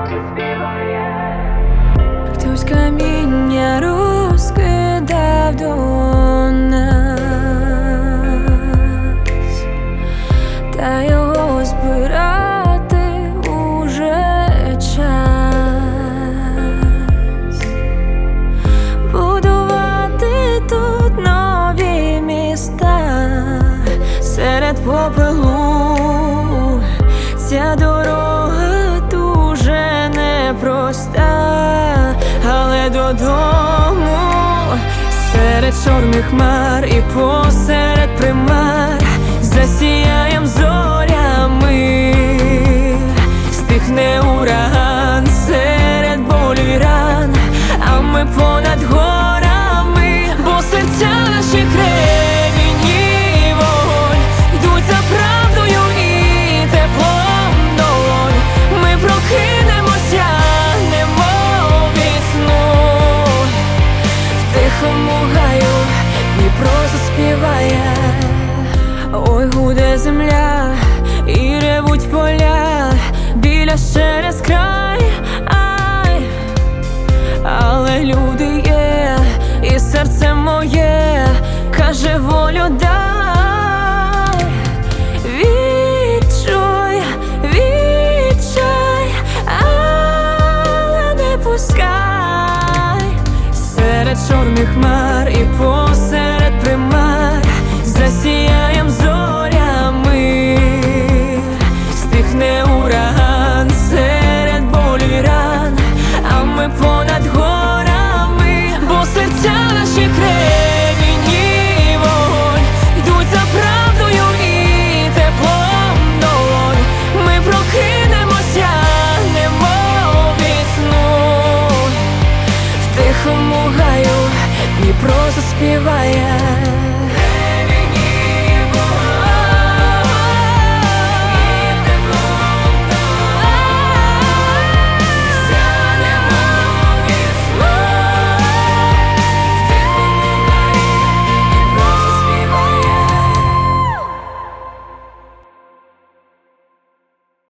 Хтось каміння розкидав до нас, та його збирати уже час. Будувати тут нові міста серед попелу. Ця дорога дуже непроста, але додому серед чорних хмар і посеред примар засіяєм зорями. Стихне ураган серед болю й ран, а ми понад горами, бо серця наші кремінні вогонь йдуть за правдою і теплом долонь. Ми прокинемося, немов від сну. В тихому гаю Дніпро заспіває. Ой, гуде земля і ревуть поля біля через край, ай, але люди є, і серце моє каже: волю дай. Відчуй, відчай, але не пускай. Серед чорних хмар і посеред примар засіяєм зорями. Стихне ураган серед болю й ран, а ми понад горами, бо серця наші кремінні вогонь йдуть за правдою і теплом долонь. Ми прокинемося, немов від сну. В тихому гаю Дніпро заспіває.